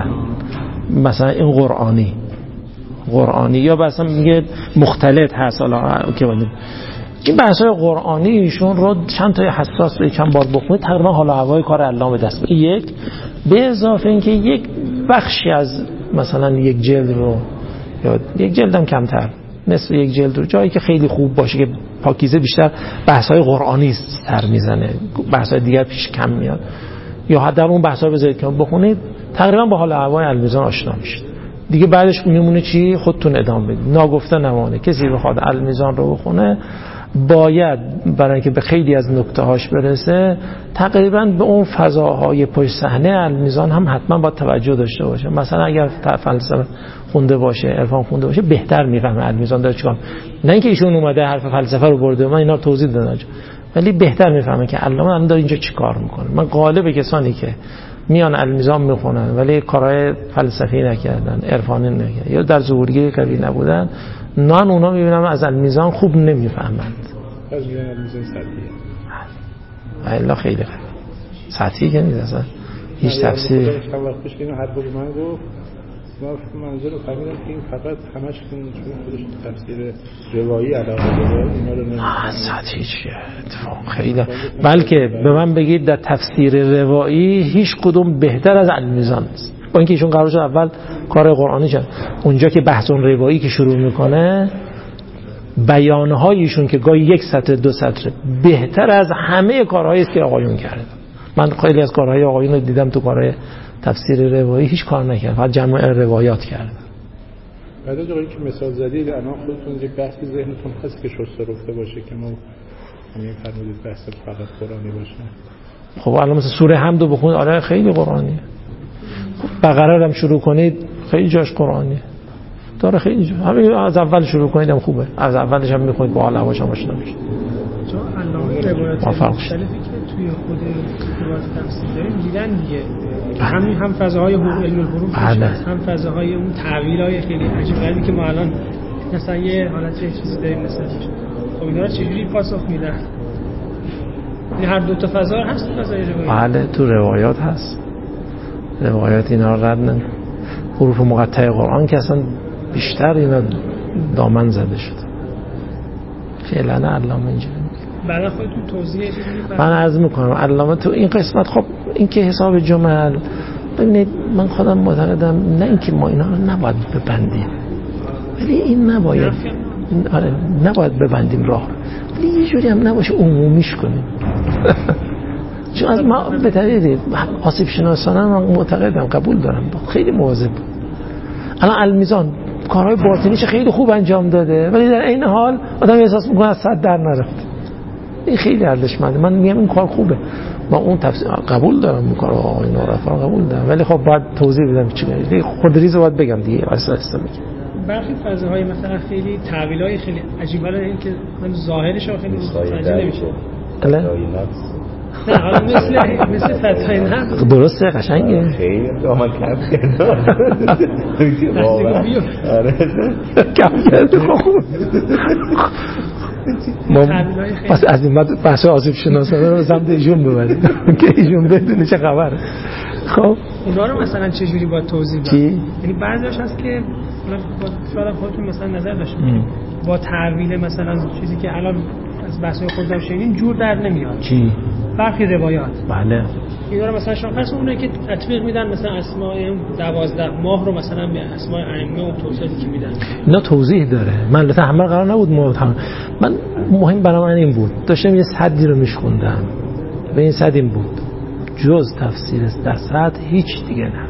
مثلا این قرآنی یا مثلا میگه مختلط هست. حالا که این بحث‌های قرآنی ایشون رو چند تا حساس به چند بار بخونید تقریبا حال و هوای کار علامه دست میاد. یک به اضافه اینکه یک بخشی از مثلا یک جلد رو یا یک جلدم کمتر، نصف یک جلد رو جایی که خیلی خوب باشه که پاکیزه بیشتر بحث‌های قرآنی سر میزنه، بحث‌های دیگر پیش کم میاد، یا حتی اون بحث‌ها بذارید که بخونید تقریبا با حال و هوای المیزان آشنا میشید. دیگه بعدش میمونه چی؟ خودتون ادامه بدید. ناگفته نمونه. کسی بخواد المیزان رو بخونه باید برای اینکه به خیلی از نکته‌هاش برسه تقریبا به اون فضاهای پشت صحنه المیزان هم حتما باید توجه داشته باشه. مثلا اگر فلسفه خونده باشه، عرفان خونده باشه، بهتر میفهمه المیزان داره چیکار. نه اینکه ایشون اومده حرف فلسفه رو برده، من اینا رو توضیح دادم، ولی بهتر میفهمه که علامه الان داره اینجا چیکار میکنه. من غالب کسانی که میان المیزان میخونن ولی کارهای فلسفی نکردن، عرفانی نکردن یا در ظهورگیری قوی نبودن، نه اونا میبینم از المیزان خوب نمیفهمند. از میان المیزان سطحیه. الا خیلی قوی. سطحی که نیست اصلا. هیچ تفسیر. چند وقت پیش اینو حرف من گفت. ما منظور رو فهمیدم که این فقط همش چون خودش تفسیر روایی علاقه داره اینا رو نمی‌فهمه. سطحی چیه؟ اتفاق خیلی. بلکه به من بگید در تفسیر روایی هیچ کدوم بهتر از المیزان نیست. با اینکه ایشون قرار شد اول کار قرآنی شد، اونجا که بحث اون روایی که شروع میکنه بیانهایشون که گاهی یک سطر دو سطر بهتر از همه کارهایی است که آقایون کردن. من خیلی از کارهای آقایون رو دیدم، تو کارهای تفسیر روایی هیچ کار نکرد، فقط جمع روایات کرد. بعد از اینکه مثال زدید الان خودتون یک بحثی ذهنتون هست که شسته رفته باشه که ما همین فرمودید بحث فقط قرآنی باشه. خب الان مثلا سوره حمد رو بخونید، آره خیلی قرآنیه. بقره رو هم شروع کنید خیلی جاش قرآنیه داره، خیلی جا. همین از اول شروع کنید هم خوبه، از اولش هم میخونید با حال هواش هم آشنا میشید. چون علامه روایات مختلفی که توی خود روایات تفسیر داریم دیدن دیگه، هم فضاهای علم الحروف هم فضاهای اون تعبیرهای خیلی عجیب غریبی که ما الان مثلا یه حالت چیزی داریم مثلا خب اینا چجوری پاسخ میدن؟ این هر دو تا فضا هست فضای روایات. بله تو روایات هست. روایات اینا رو رد نمی. حروف مقطع قرآن که اصلا بیشتر اینا دامن زده شده. فعلا علامه اینجوری برای خودتون توضیح من عرض میکنم علامه تو این قسمت. خب این که حساب جمل، ببینید من خودم معتقدم نه اینکه ما اینا رو نباید ببندیم، ولی این نباید ببندیم راه، ولی یه جوری هم نباشه عمومیش کنیم. چون از ما به طریق آسیب شناسانه من معتقدم قبول دارم خیلی مواظب. الان المیزان کارهای باطنیش خیلی خوب انجام داده، ولی در این حال آدم احساس میکنه از 100 در نرفت. این خیلی ارزشمنده. من میگم این کار خوبه، ما اون تفسیر قبول دارم، این کارو آقای نورافا قبول دارم، ولی خب باید توضیح بدم چیه. خودریزو باید بگم دیگه، واسه میگم برخی فضاهای مثلا خیلی تعبیرهای خیلی عجیبه رو این که من ظاهرش خیلی متوجه نمیشه. نه حالا مثل فتای نفس درسته، قشنگه، خیلی دامن کم کرد کم کرد. پس از این بحث آسیب شناسانه رو سمت ایشون ببرید که ایشون بدونه چه خبره. خب اونا رو مثلا چه جوری باید توضیح بدم؟ یعنی بعضیش هست که شاید خودتون مثلا نظر داشته با تعویل مثلا چیزی که الان از بحث‌های خودم شنیدین جور در نمیاد. چی؟ برخی روایات. بله. اینا رو مثلا شما فرض اونایی که تطبیق میدن مثلا اسماء 12 ماه رو مثلا به اسماء ائمه و توضیحی که میدن. اینا توضیح داره. من البته همه قرار نبود من مهم برای من این بود. داشتم یه صدی رو میشخوندم. به این صد این بود. جز تفسیر در صد هیچ دیگه نه.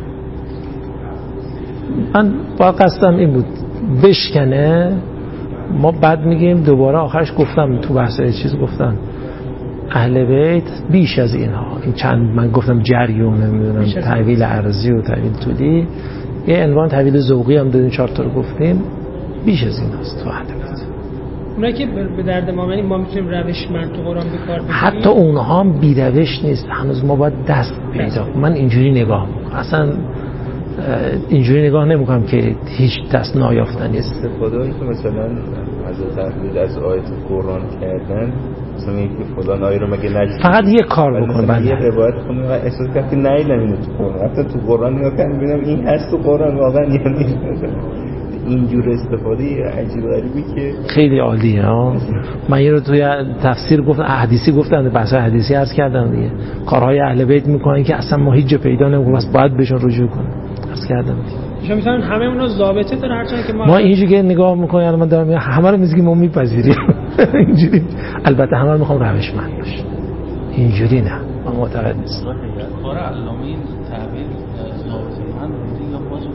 من با قصدم این بود بشکنه. ما بعد میگیم دوباره آخرش گفتم تو بحث چیز گفتم اهل بیت بیش از اینها، این چند من گفتم جریون نمیدونم تعویل عرضی و تعویل طولی، یه عنوان تعویل ذوقی هم دادیم 4 تا رو گفتیم، بیش از این هست تو اهل بیت. اونایی که به درد ما یعنی ما میتونیم روش من تو قرآن به کار بگیریم، حتی اونها هم بی روش نیست، هنوز ما باید دست پیدا. من اینجوری نگاه میکنم، اصلا اینجوری نگاه نمیکنم که هیچ دست نایافتنی است. استفاده که مثلا از تعبیر از آیت قرآن کردن، مثلا اینکه فلان آیه رو مگه نشد، فقط یه کار بکن. من یه روایت خونم و احساس کردم که نیدم اینو تو قرآن، حتی تو قرآن نگاه کردم ببینم این هست تو قرآن واقعا یا نیست. اینجور استفاده عجیب غریبی که خیلی عالیه. من یه رو توی تفسیر گفتم، حدیثی گفتم، بحث حدیثی عرض کردم دیگه، کارهای اهل بیت میکنن که اصلا ما هیچ جا پیدا نمیکنیم، بس باید بهشون رجوع کنیم. عرض کردم شما میگن همه اونا ضابطه داره، هرچند که ما اینجوری که نگاه میکنیم، الان من دارم میگم همه رو میگیم ما میپذیریم اینجوری. البته همه رو میخوام روشمند باشه، اینجوری نه، من معتقد نیستم. کار علامه این تعبیر ضابطه‌مند بوده یا باز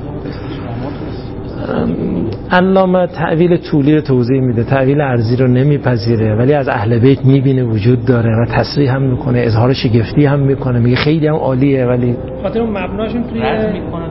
علامه تعویل طولی رو توضیح میده، تعویل عرضی رو نمیپذیره، ولی از اهل بیت میبینه وجود داره و تصریح هم میکنه، اظهار شگفتی هم میکنه، میگه خیلی هم عالیه، ولی خاطر اون مبناشون توی میکنه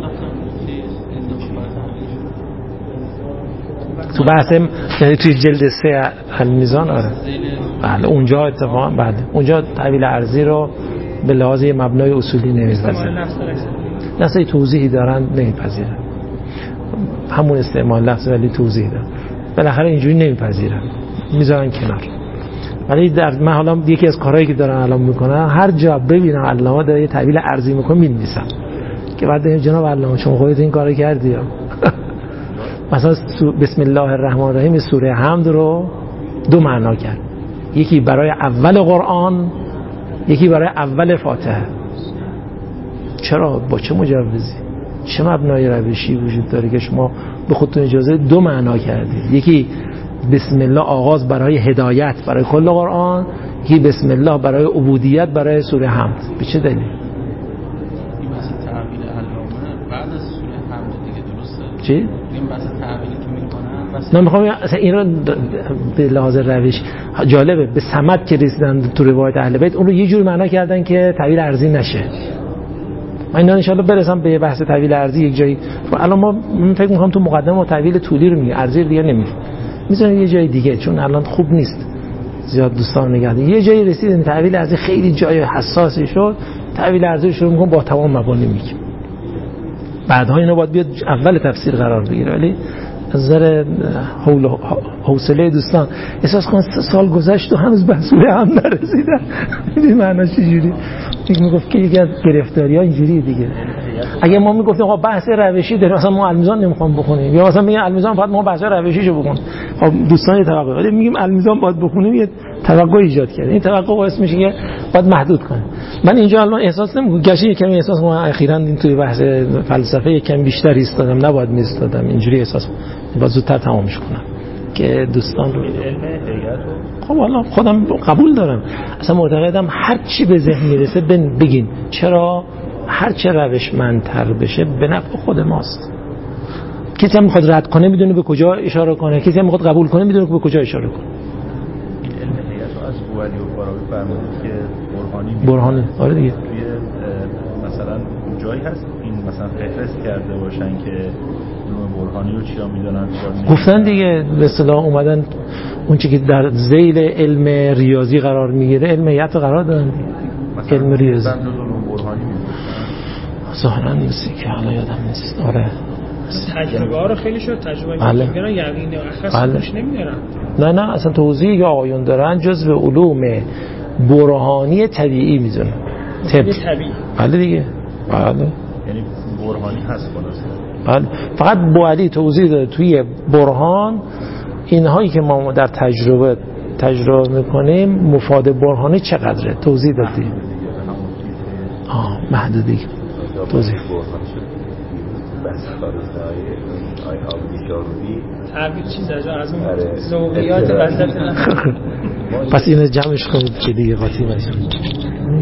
تو بحث یعنی توی جلد 3 المیزان. آره بله اونجا اتفاقا بله اونجا تعویل عرضی رو به لحاظ مبنای اصولی نمیپذیره، نصی توضیحی دارن نمیپذیره، همون استعمال لفظ ولی توضیح دارن، بالاخره اینجوری نمیپذیرن میذارن کنار. ولی در من حالا یکی از کارهایی که دارن الان میکنن، هر جا ببینم علامه داره یه تعویل عرضی میکنه می‌نویسم که بعد جناب علامه شما خودت این کارو کردی. مثلا بسم الله الرحمن الرحیم سوره حمد رو 2 معنا کرد، یکی برای اول قرآن، یکی برای اول فاتحه. چرا؟ با چه مجوزی؟ چه مبنای روشی وجود داره که شما به خودتون اجازه 2 معنا کردید؟ یکی بسم الله آغاز برای هدایت برای کل قرآن، یکی بسم الله برای عبودیت برای سوره حمد. به چه دلیل؟ این مثلا تعبیر علامه بعد از سوره حمد دیگه، درسته؟ چی؟ این مثلا تعبیری که میکنن من میخوام این رو به لحاظ روش جالبه، به صمد که رسیدن تو روایت اهل بیت اون رو یه جور معنا کردن که تعبیر ارضی نشه. من ان شاء الله برسم به بحث تعبیر ارضی یک جایی. الان ما فکر می‌کنم تو مقدمه تعبیر طولی رو میگه، ارضی دیگه نمیگه، میذارم یه جای دیگه چون الان خوب نیست زیاد دوستان نگه. یه جایی رسیدن تعبیر ارضی خیلی جای حساسی شد، تعبیر ارضی شروع می‌کنم با تمام مبانی میگه، بعدها اینو باید بیاد اول تفسیر قرار بگیره. ولی از نظر حول حوصله دوستان احساس کن 3 سال گذشت و هنوز به حصول هم نرسیدن. این معناش چجوری؟ میگفت که یکی از گرفتاری‌ها اینجوریه دیگه. اگه ما میگفتیم آقا بحث روشی داریم، مثلا ما المیزان نمیخوام بخونیم، یا مثلا میگن المیزان فقط ما بحث روشیشو بخونیم، خب دوستان توقع داریم، میگیم المیزان باید بخونیم، یه توقع ایجاد کرده. این توقع باعث میشه که باید محدود کنیم. من اینجا الان احساس نمی‌کنم، گشی کمی احساس ما اخیراً این توی بحث فلسفه یکم بیشتر ایستادم، نباید می‌ایستادم، اینجوری احساس باید زودتر تمامش کنم که دوستان رو خب والا خودم قبول دارم، اصلا معتقدم هر چی به ذهن میرسه بگین. چرا؟ هر چه روشمندتر بشه به نفع خود ماست. کسی هم میخواد رد کنه میدونه به کجا اشاره کنه، کسی هم میخواد قبول کنه میدونه که به کجا اشاره کنه. علم هیئت رو از بوعلی و فارابی فرمودید که برهانی آره دیگه. توی مثلا جایی هست این مثلا فهرست کرده باشن که علوم برهانی رو چیا میدونن، گفتن دیگه به اصطلاح اومدن اون چیزی که در ذیل علم ریاضی قرار میگیره علم هیئت قرار دادن. علم ریاضی علوم برهانی ظاهرا نیستی که حالا یادم نیست. آره تجربه ها رو خیلی شد تجربه میگن یقین اخص نمیدارن. نه اصلا توضیحی که آقایون دارن جزو علوم برهانی طبیعی میدونن. طبیعی بله دیگه. بله یعنی برهانی هست بله. فقط بوعلی توضیح داده توی برهان اینهایی که ما در تجربه میکنیم مفاد برهانی چقدره توضیح دادی. محدودی توضیح تعبیر چیز از اون ذوقیات وسط. پس اینو جمعش کنید که دیگه قاطی نشه.